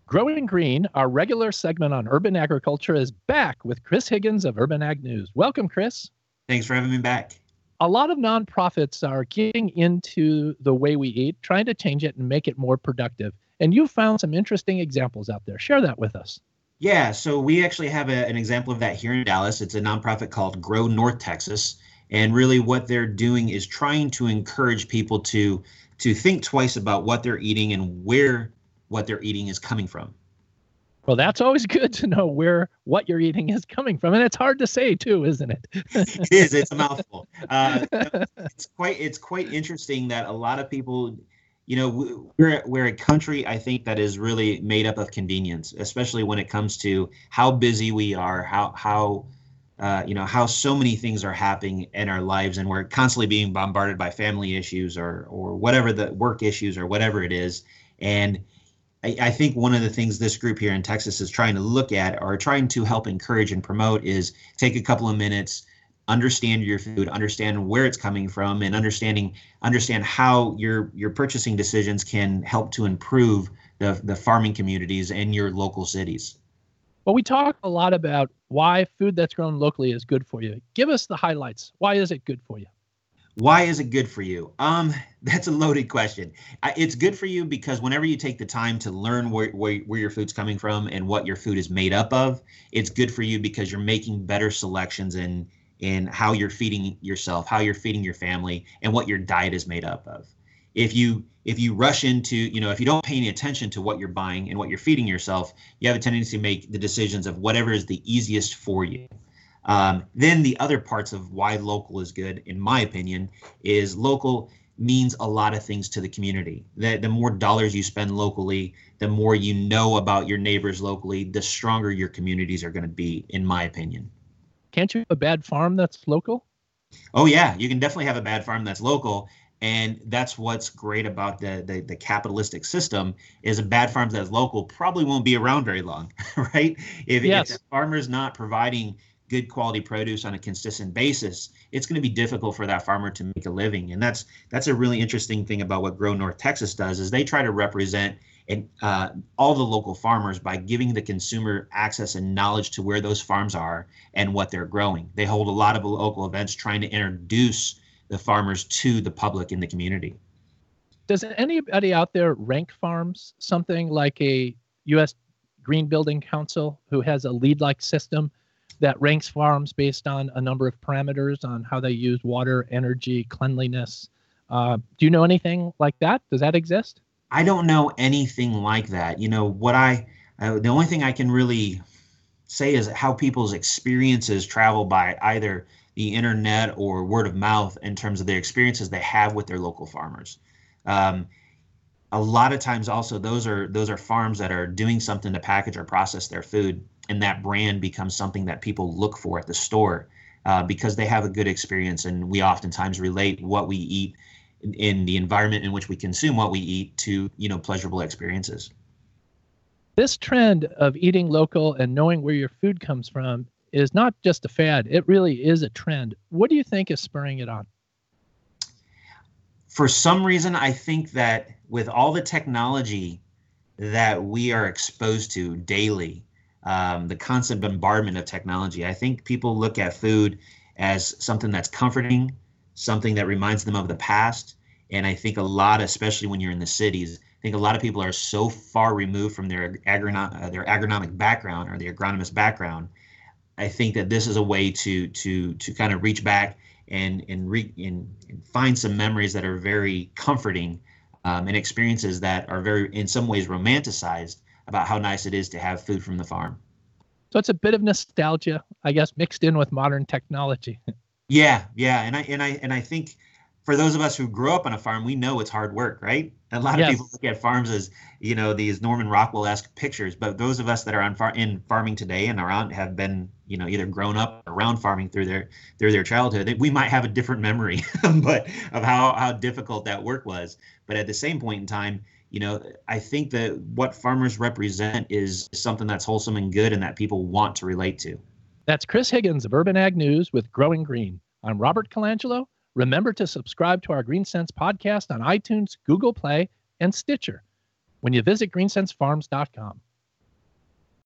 Growing Green, our regular segment on urban agriculture, is back with Chris Higgins of Urban Ag News. Welcome, Chris. Thanks for having me back. A lot of nonprofits are getting into the way we eat, trying to change it and make it more productive. And you found some interesting examples out there. Share that with us. Yeah, so we actually have an example of that here in Dallas. It's a nonprofit called Grow North Texas. And really what they're doing is trying to encourage people to think twice about what they're eating and where what they're eating is coming from. Well, that's always good to know where what you're eating is coming from. And it's hard to say too, isn't it? It is. It's a mouthful. It's quite interesting that a lot of people, we're a country, I think, that is really made up of convenience, especially when it comes to how busy we are, how so many things are happening in our lives, and we're constantly being bombarded by family issues or whatever, the work issues or whatever it is. And I think one of the things this group here in Texas is trying to look at, or trying to help encourage and promote, is take a couple of minutes, understand your food, understand where it's coming from, and understand how your purchasing decisions can help to improve the farming communities and your local cities. Well, we talk a lot about why food that's grown locally is good for you. Give us the highlights. Why is it good for you? Why is it good for you? That's a loaded question. It's good for you because whenever you take the time to learn where your food's coming from and what your food is made up of, it's good for you because you're making better selections in how you're feeding yourself, how you're feeding your family, and what your diet is made up of. If you rush into, if you don't pay any attention to what you're buying and what you're feeding yourself, you have a tendency to make the decisions of whatever is the easiest for you. Then the other parts of why local is good, in my opinion, is local means a lot of things to the community. The more dollars you spend locally, the more you know about your neighbors locally, the stronger your communities are going to be, in my opinion. Can't you have a bad farm that's local? Oh, yeah, you can definitely have a bad farm that's local. And that's what's great about the capitalistic system, is a bad farm that's local probably won't be around very long, right? If the farmer's not providing good quality produce on a consistent basis, it's going to be difficult for that farmer to make a living. And that's a really interesting thing about what Grow North Texas does, is they try to represent all the local farmers by giving the consumer access and knowledge to where those farms are and what they're growing. They hold a lot of local events trying to introduce the farmers to the public in the community. Does anybody out there rank farms? Something like a U.S. Green Building Council, who has a LEED-like system that ranks farms based on a number of parameters on how they use water, energy, cleanliness. Do you know anything like that? Does that exist? I don't know anything like that. The only thing I can really say is how people's experiences travel by either the internet or word of mouth in terms of their experiences they have with their local farmers. A lot of times also those are farms that are doing something to package or process their food, and that brand becomes something that people look for at the store because they have a good experience, and we oftentimes relate what we eat in the environment in which we consume what we eat to pleasurable experiences. This trend of eating local and knowing where your food comes from is not just a fad. It really is a trend. What do you think is spurring it on? For some reason, I think that with all the technology that we are exposed to daily, the constant bombardment of technology, I think people look at food as something that's comforting, something that reminds them of the past. And I think a lot, especially when you're in the cities, I think a lot of people are so far removed from their agronomic background or their agronomist background. I think that this is a way to kind of reach back and find some memories that are very comforting and experiences that are very, in some ways, romanticized about how nice it is to have food from the farm. So it's a bit of nostalgia, I guess, mixed in with modern technology. Yeah, and I think for those of us who grew up on a farm, we know it's hard work, right? A lot of people look at farms as, these Norman Rockwell-esque pictures, but those of us that are in farming today and have been, either grown up around farming through their childhood, we might have a different memory, but of how difficult that work was. But at the same point in time, I think that what farmers represent is something that's wholesome and good and that people want to relate to. That's Chris Higgins of Urban Ag News with Growing Green. I'm Robert Colangelo. Remember to subscribe to our GreenSense podcast on iTunes, Google Play, and Stitcher when you visit greensensefarms.com.